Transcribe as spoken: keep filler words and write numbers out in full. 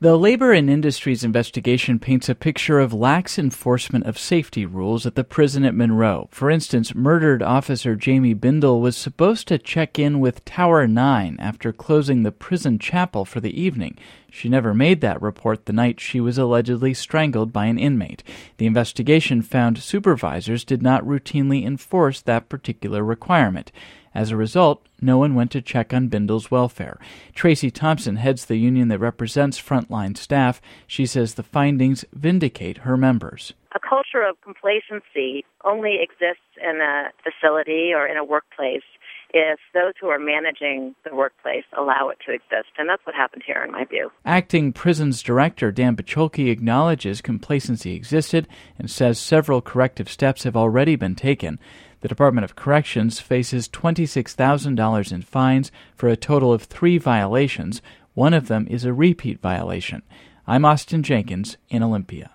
The Labor and Industries investigation paints a picture of lax enforcement of safety rules at the prison at Monroe. For instance, murdered officer Jamie Bindle was supposed to check in with Tower nine after closing the prison chapel for the evening. She never made that report the night she was allegedly strangled by an inmate. The investigation found supervisors did not routinely enforce that particular requirement. As a result, no one went to check on Bindle's welfare. Tracy Thompson heads the union that represents frontline staff. She says the findings vindicate her members. A culture of complacency only exists in a facility or in a workplace if those who are managing the workplace allow it to exist. And that's what happened here, in my view. Acting Prisons Director Dan Pacholke acknowledges complacency existed and says several corrective steps have already been taken. The Department of Corrections faces twenty-six thousand dollars in fines for a total of three violations. One of them is a repeat violation. I'm Austin Jenkins in Olympia.